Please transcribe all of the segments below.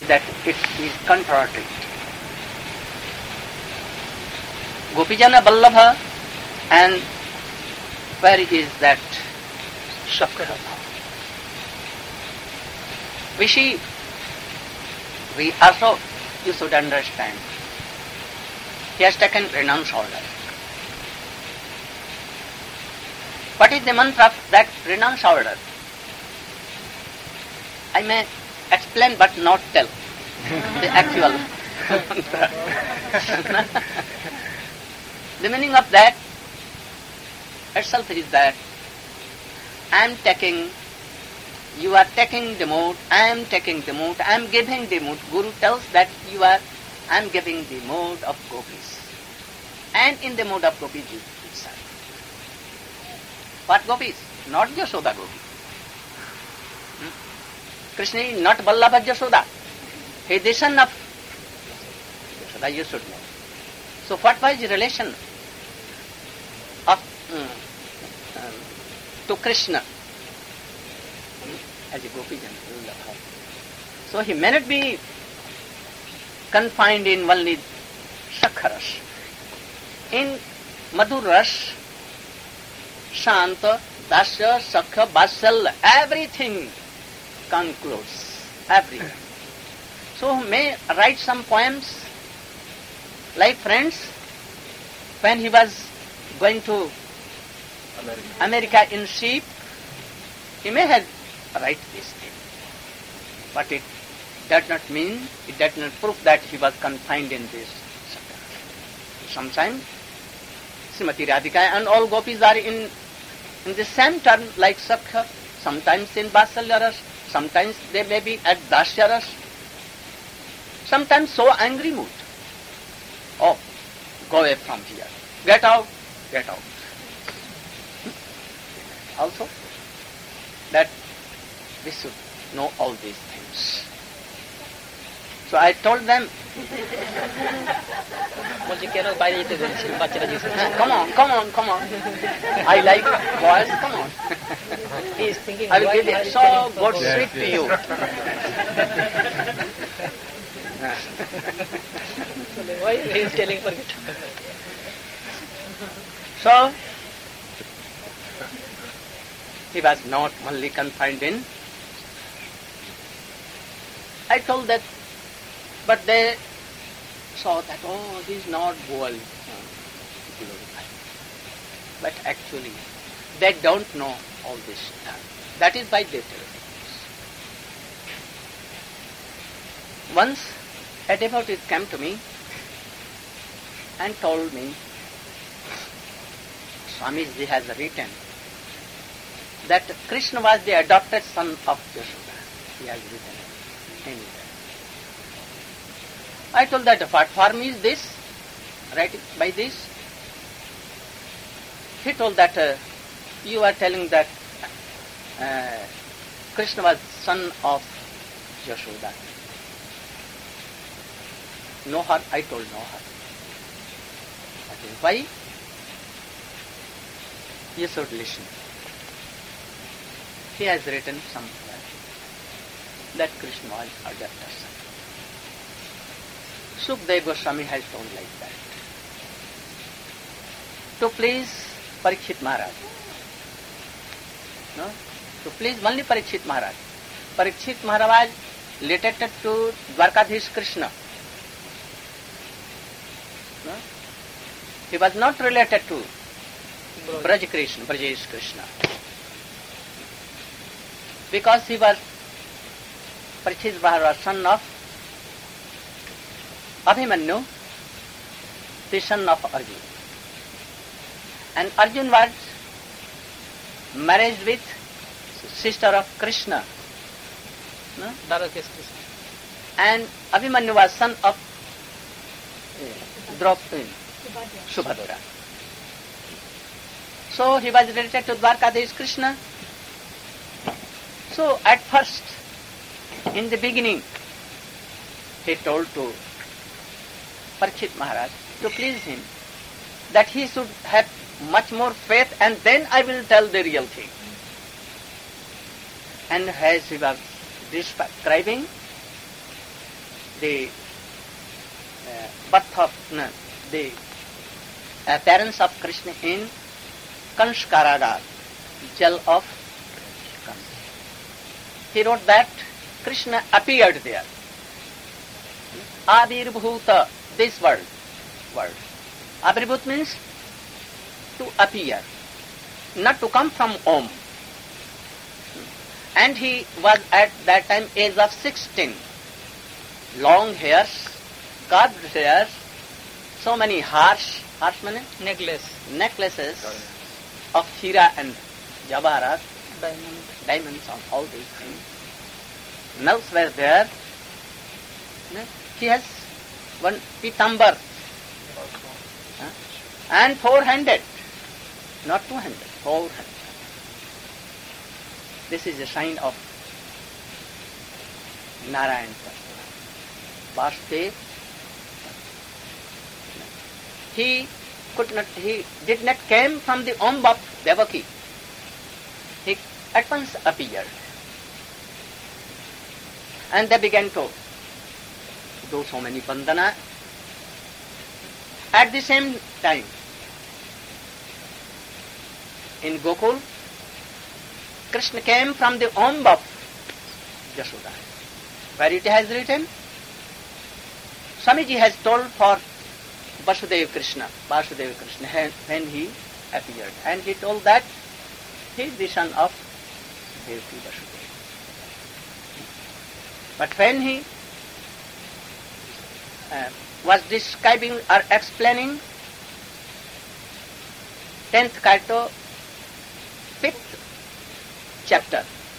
that it is contrary. Gopijana Vallabha, and where is that Sakha? We also, you should understand, he has taken renounce order. What is the mantra of that renounce order? I may explain but not tell the actual mantra. The meaning of that itself is that you are taking the mood, I am taking the mood, I am giving the mood. Guru tells that I am giving the mood of gopis. And in the mood of gopis itself. What gopis? Not Yashoda gopi. Krishna is not Vallabha Yashoda. He is the son of Yashoda, you should know. So what was the relation of to Krishna as a Gopijana? So he may not be confined in only Sakharas. In Madhuras, Shanta, Dasya, Sakha, Basal, everything concludes. Everything. So may write some poems like Friends, when he was going to America in ship, he may have write this thing. But it does not mean, it does not prove that he was confined in this Sakha. Sometimes Srimati Radhika and all gopis are in the same term like Sakha, sometimes in Vasalyaras, sometimes they may be at Dasyaras, sometimes so angry mood. Oh, go away from here. Get out, get out. Also, that we should know all these things. So I told them, come on. I like boys, come on. He is thinking, I will give you so good sleep to you. Why he is telling forget? So, he was not only confined in. I told that, but they saw that, oh, he is not glorified. But actually, they don't know all this stuff. That is why they tell us. Once, a devotee came to me and told me, Swamiji has written that Krishna was the adopted son of Yashoda. He has written anywhere. I told that, what form is this? Writing by this? He told that, you are telling that Krishna was son of Yashoda. Know her? I told know her. That is why you should listen. He has written somewhere that Krishna was adopted son. Sukadeva Goswami has told like that. To please Parikshit Maharaj. No? To please only Parikshit Maharaj. Parikshit Maharaj related to Dwarkadhish Krishna. No? He was not related to Brajesh Krishna. Because he was, Parikshit Maharaj was son of Abhimanyu, the son of Arjuna. And Arjuna was married with sister of Krishna. No? And Abhimanyu was son of Subhadra. So he was related to Dwarkadhish Krishna. So at first, in the beginning, he told to Parikshit Maharaj to please him that he should have much more faith, and then I will tell the real thing. And as he was describing, the birth of the appearance of Krishna in Kansh Karagar, jail of Kansh. He wrote that Krishna appeared there. Avirbhuta, this word. Avirbhut means to appear, not to come from Om. And he was at that time age of 16. Long hairs, curved hairs, so many harsh necklaces of Hira and Javaharat, diamonds on all these things. Nails were there. He has one pitambar and four-handed, not two-handed, four-handed. This is a sign of Narayan Vasudev. He did not came from the Om of Devaki. He at once appeared. And they began to do so many bandhana. At the same time, in Gokul, Krishna came from the Om of Yashoda, where it has written, Swamiji has told for Vasudeva Krishna, when he appeared. And he told that he is the son of Devaki Vasudeva. But when he was describing or explaining 10th canto, 5th chapter,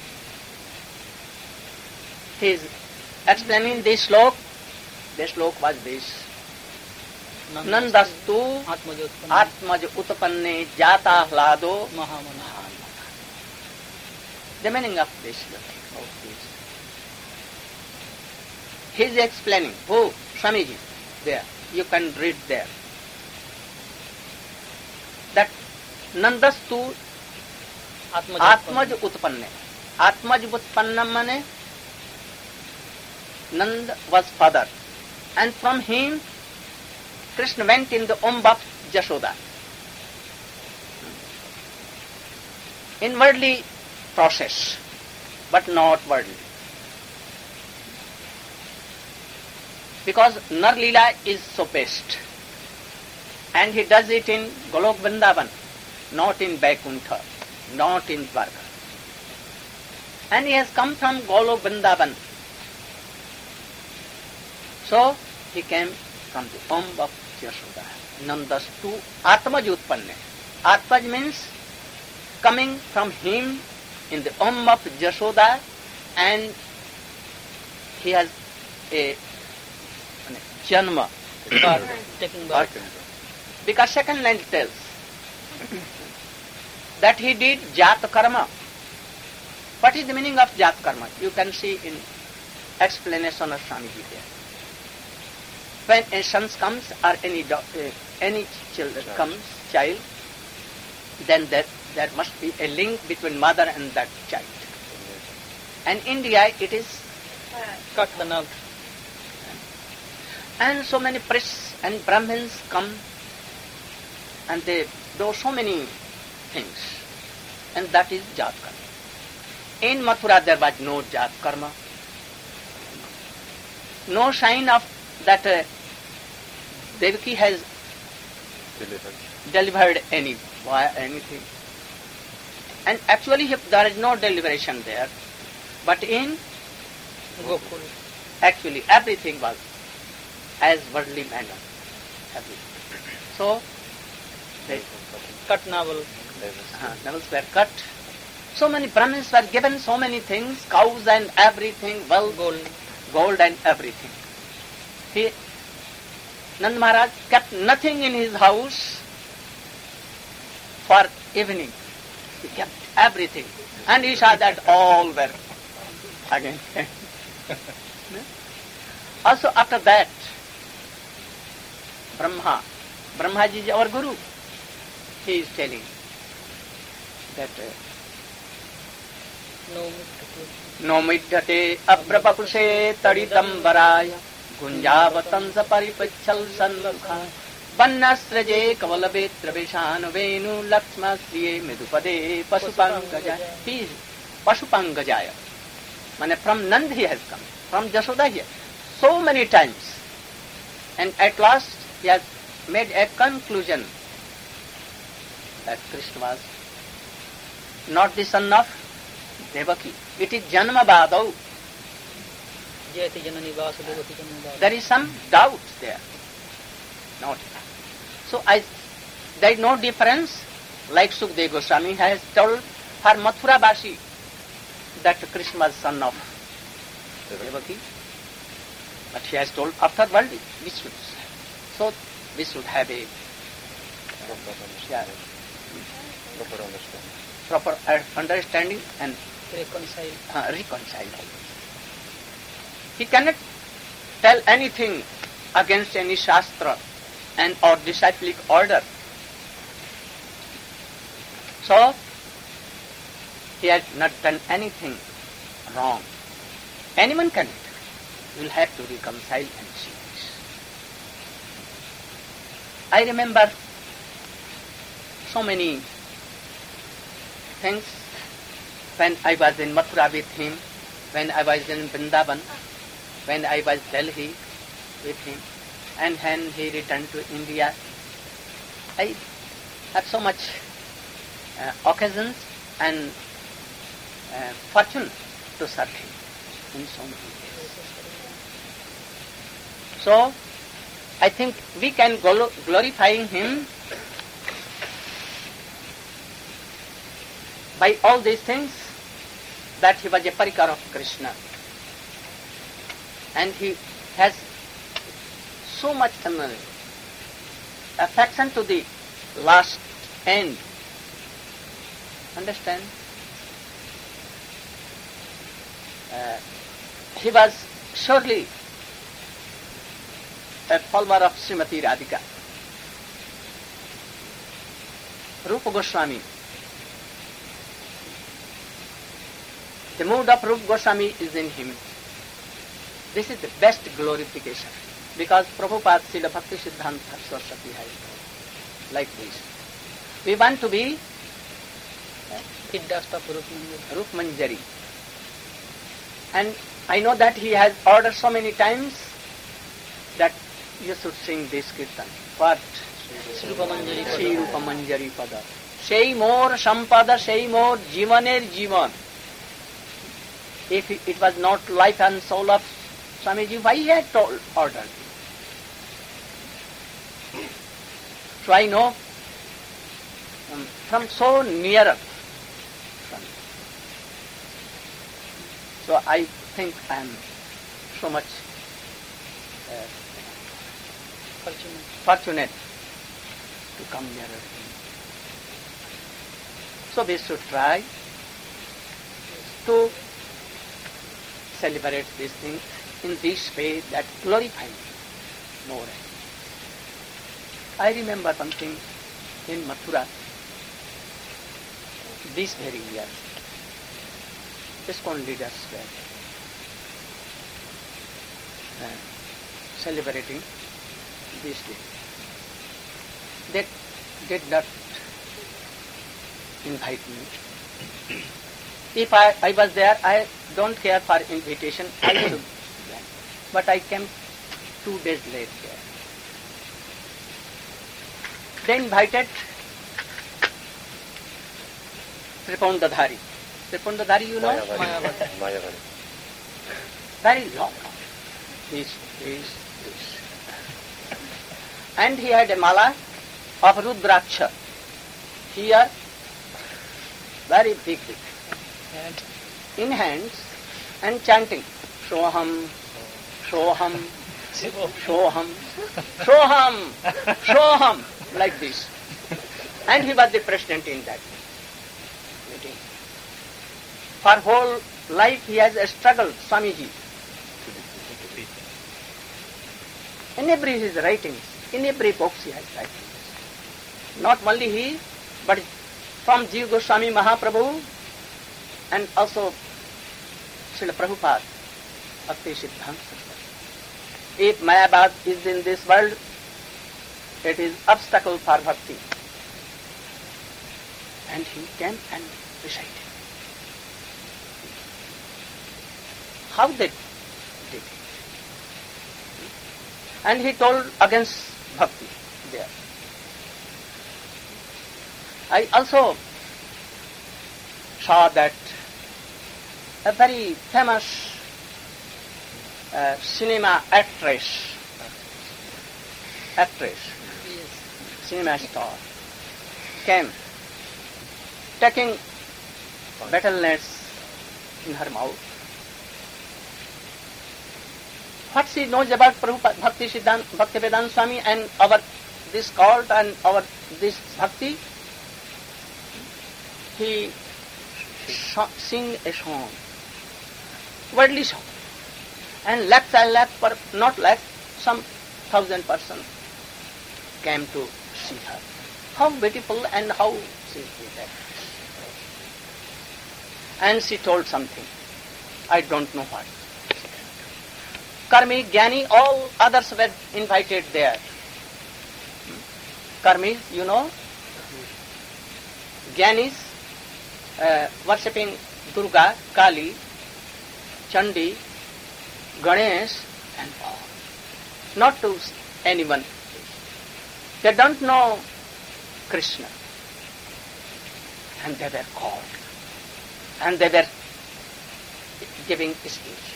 he is explaining this slok. The slok was this: Nandastu Atmaj Utpanne Jata Hlado Mahamana. The meaning of this. He is explaining. Who? Swamiji. There. You can read there. That Nandastu Atmaj Utpanne. Atmaj Utpanna mane Nand was father. And from him Krishna went in the Om of Jashoda. Inwardly process, but not worldly. Because Nar Leela is so best. And he does it in Golok Vrindavan, not in Vaikuntha, not in Dwarka. And he has come from Golok Vrindavan. So he came from the Om of Yashoda. Nandastu Atmaj Utpanne. Atmaj means coming from him in the Om of Yashoda, and he has a Janma, taking birth. Because second line tells that he did Jat Karma. What is the meaning of Jat Karma? You can see in explanation of Swamiji there. When a son comes or any child, then there must be a link between mother and that child. And in India it is Cut the nerve. And so many priests and Brahmins come and they do so many things. And that is Jat Karma. In Mathura there was no Jat Karma. No sign of that Devaki has delivered anything. And actually there is no deliberation there. But in Gokul, actually everything was as worldly manner. So, they cut navel. Navels were cut. So many Brahmins were given so many things, cows and everything, gold and everything. Nand Maharaj kept nothing in his house for evening. He kept everything. And he saw that all were again. Also after that, Brahmaji is our Guru. He is telling that No middhate abrapapuse tadidambaraya गुंजावतंस परिपच्छल सन्मुखा वन्नस्रजे कवलवेत्र विषान Venu लक्ष्म श्रिये मृदुपदे पशुपंकजाय. Pashupangajaya. Mane from Nand he has come, from Jashoda here, so many times. And at last he has made a conclusion that Krishna was not the son of Devaki. It is Janmabadau. There is some doubt there. Not. So there is no difference, like Sukadeva Goswami has told for Mathura Bashi that Krishna was son of Devaki. But he has told afterward so we should have a proper understanding and reconcile. He cannot tell anything against any Shastra and or disciplic order. So, he has not done anything wrong. Anyone can. You will have to reconcile and see this. I remember so many things when I was in Mathura with him, when I was in Vrindavan, when I was Delhi with him, and when he returned to India. I had so much occasions and fortune to serve him in so many ways. So, I think we can glorify him by all these things, that he was a parikar of Krishna. And he has so much affection to the last end. Understand? He was surely a follower of Srimati Radhika. Rupa Goswami. The mood of Rupa Goswami is in him. This is the best glorification, because Prabhupada Srila Bhakti Siddhanta Saraswati has told like this. We want to be Rup Manjari. And I know that he has ordered so many times that you should sing this kirtan. What? Shri Rupa Manjari Pada. Shei more Sampada, Shei more Jivaner Jivan. If it was not life and soul of Swamiji, why he had ordered? So I know from so near. So I think I am so much fortunate to come nearer him. So we should try to celebrate these things in this way that glorify him more and more. I remember something in Mathura this very year. ISKCON leaders were celebrating this day. They did not invite me. If I was there, I don't care for invitation. I should went. But I came 2 days late there. They invited Tripundadhari. Tripundadhari, you know? Mayavadi. Very long. This. And he had a mala of Rudraksha. Here, very big. In hands, and chanting. Soham, Soham, Soham, Soham, Soham, like this. And he was the president in that meeting. For whole life he has struggled, Swamiji. In every his writings, in every book he has writings. Not only he, but from Jiva Goswami Mahaprabhu and also Srila Prabhupada, Bhakti Siddhanta Saraswati. If Mayabad is in this world, it is obstacle for bhakti. And he came and recited. How they did it. And he told against bhakti there. I also saw that a very famous cinema actress, Yes. cinema star, came taking betel nets in her mouth. What she knows about Prabhupada, Bhaktivedanta Swami and our this cult and our this bhakti, he sing a song, worldly song, and lakhs and lakhs, not lakhs, some 1,000 persons came to see her. How beautiful and how she did that. And she told something. I don't know what. Karmi, Jnani, all others were invited there. Karmis, you know, Jnanis, worshipping Durga, Kali, Chandi, Ganesh, and all. Not to anyone. They don't know Krishna. And they were called. And they were giving speech.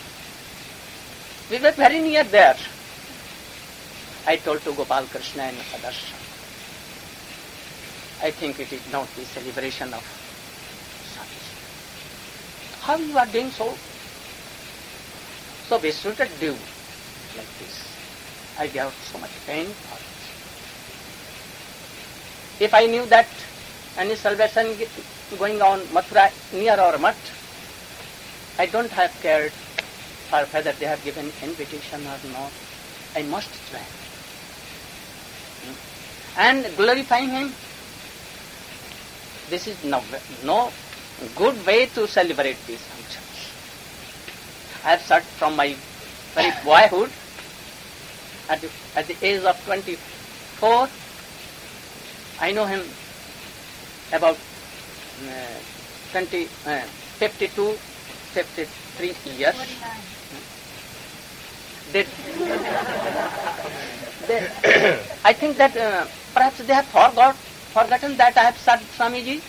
We were very near there. I told to Gopal Krishna and others, I think it is not the celebration of Swamiji. How you are doing so? So we shouldn't do like this. I got so much pain for it. If I knew that any celebration going on Mathura near our mat, I don't have cared for whether they have given invitation or not. I must join. And glorifying him, this is no good way to celebrate these functions. I have started from my very boyhood, at the age of 24, I know him about 52, 53 years. 49. I think that perhaps they have forgotten that I have served Swamiji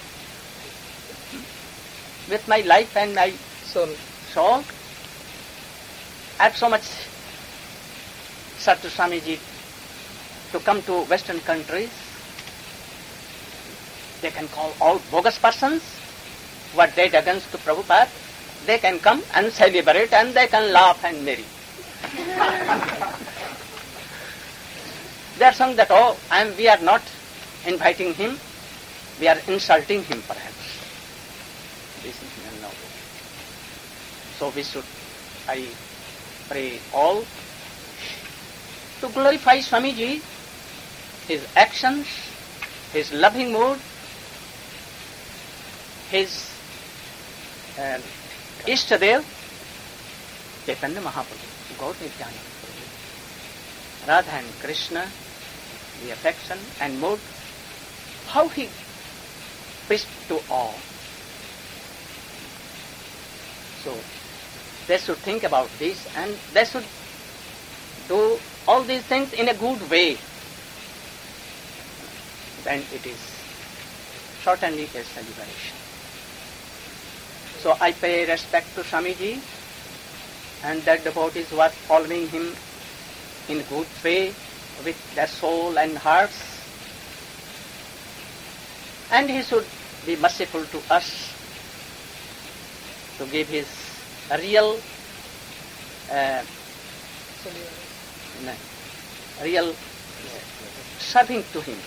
with my life and my soul. I have so much served Swamiji to come to Western countries. They can call all bogus persons who are dead against Prabhupada. They can come and celebrate and they can laugh and merry. They are saying that, we are not inviting him, we are insulting him perhaps. This is no way. So we should, I pray all, to glorify Swamiji, his actions, his loving mood, his Ishtadev, Chaitanya Mahaprabhu, Gaur Nityananda Prabhu, Radha and Krishna, the affection and mood, how he preached to all. So they should think about this and they should do all these things in a good way. Then it is certainly a celebration. So I pay respect to Swamiji and the devotees who are following him in good way with their soul and hearts. And he should be merciful to us to give his real serving to him,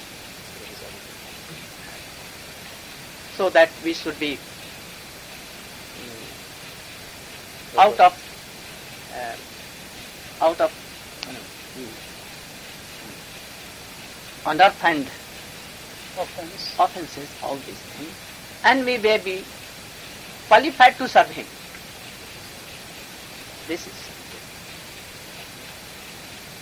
so that we should be out of unearthed offenses, all these things, and we may be qualified to serve him. This is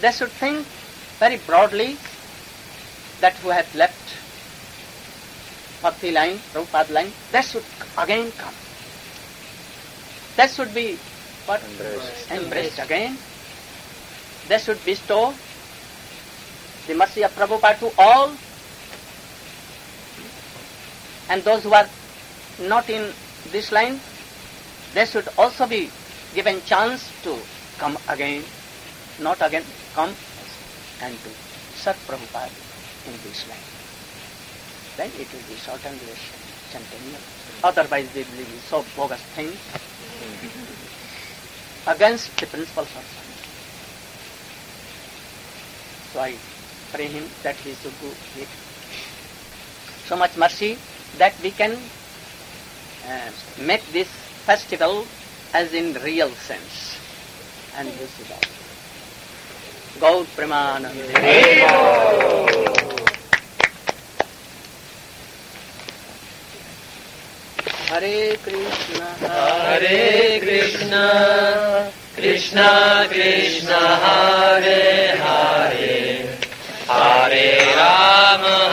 they should think very broadly that who have left Bhakti line, Prabhupada line, they should again come. They should be what? Embraced again. They should bestow the mercy of Prabhupada to all. And those who are not in this line, they should also be given chance to come again, not again, come and to serve Prabhupada in this line. Then it will be short and less centennial. Otherwise they will be so bogus things against the principles of science. So I pray him that he should do it. So much mercy that we can make this festival as in real sense. And this is all. Gaur Premanande. Hare Krishna, Hare Krishna, Krishna Krishna, Hare Hare, Hare Rama,